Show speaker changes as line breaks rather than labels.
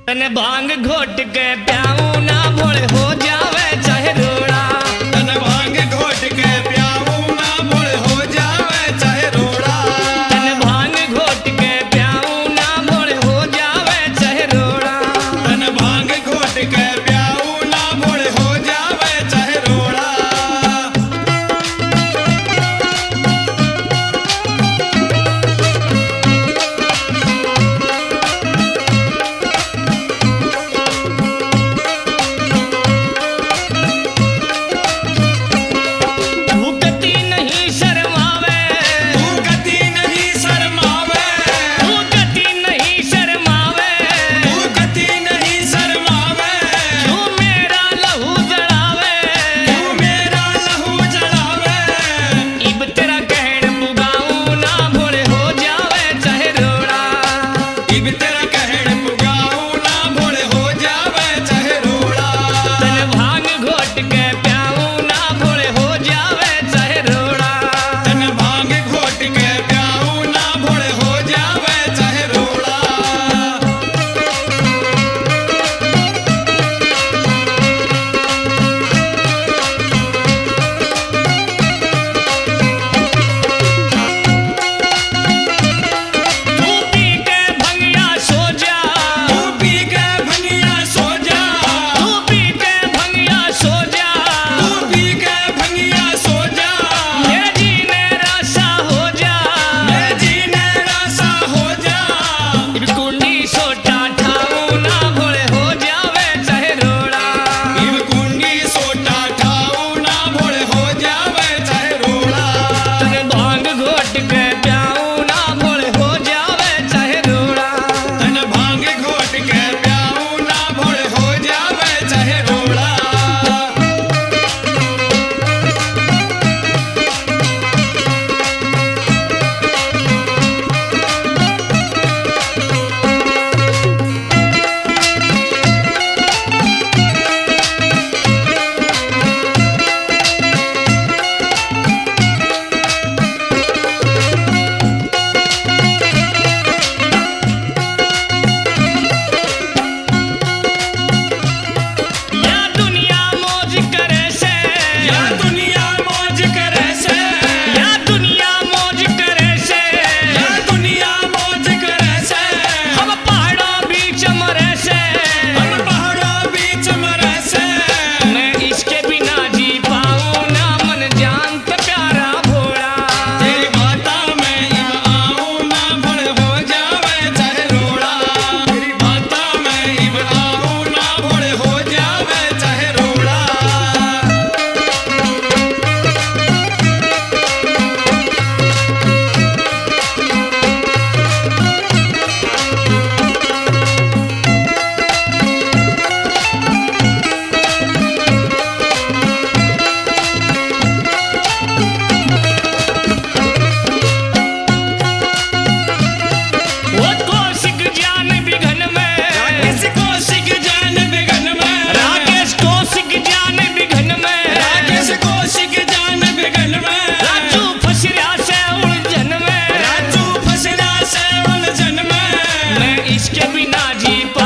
तन भांग घोट के प्याऊं ना भोले हो जावे चाहे रोड़ा।
तन भांग घोट के प्याऊं ना भोले हो जावे चाहे रोड़ा।
तन भांग घोट के प्याऊं ना भोले हो जावे चाहे रोड़ा।
तन भांग घोट के प्याऊं ना भोले हो जावे चाहे रोड़ा।
भूखती नहीं शर्मावे,
भूखती नहीं शर्मावे,
भूखती नहीं शर्मावे,
भूखती नहीं शर्मावे।
क्यों मेरा लहू जलावे,
क्यों मेरा लहू जलावे।
इब तेरा कहन पुगाऊं ना भोले हो जावे चाहे रोड़ा।
इब तेरा कहण पुगाऊं ना भोले हो जावे चाहे रोड़ा।
तन भांग घोट के प्याऊं ना भोले हो जावे चाहे रोड़ा।
तन भांग घोट के प्याऊं ना भोले हो जावे चाहे रोड़ा।
तू पी के भंगिया सो जा,
तू पी के भंगिया सो जा।
तू पी के भंगिया सो जा,
तू पी के भंगिया सो जा।
मेरे जीने रासा हो जा।
मैं जीने रासा हो जा।
इब कुंडी सोटा ठाऊं ना भोले हो जावे चाहे रोड़ा।
इब कुंडी सोटा ठाऊं ना भोले हो जावे चाहे रोड़ा।
तन भांग घोट के प्याऊं ना भोले हो जावे चाहे रोड़ा।
तन भांग घोट के प्याऊं ना भोले हो जावे चाहे रोड़ा।
या दुनिया मौज करे से,
या दुनिया मौज करे से।
या दुनिया मौज करे से,
या दुनिया मौज करे से।
हम पहाड़ों बीच मरे से।
हम पहाड़ों बीच मरे से।
मैं इसके बिना जी पाऊं ना मन जान ते प्यारा भोला।
तेरी बाता में इब आऊं ना भोले हो जावे चाहे रोड़ा। तेरी बाता में इब आऊं ना भोले हो जावे चाहे रोड़ा।
वो कौशिक जान बिघन में,
राकेश कौशिक जान बिघन में।
राकेश कौशिक जान बिघन में,
राकेश कौशिक जान बिघन में।
राजू फसरा से उलझन में।
राजू फसरा से उलझन में।
मैं इसके बिना जी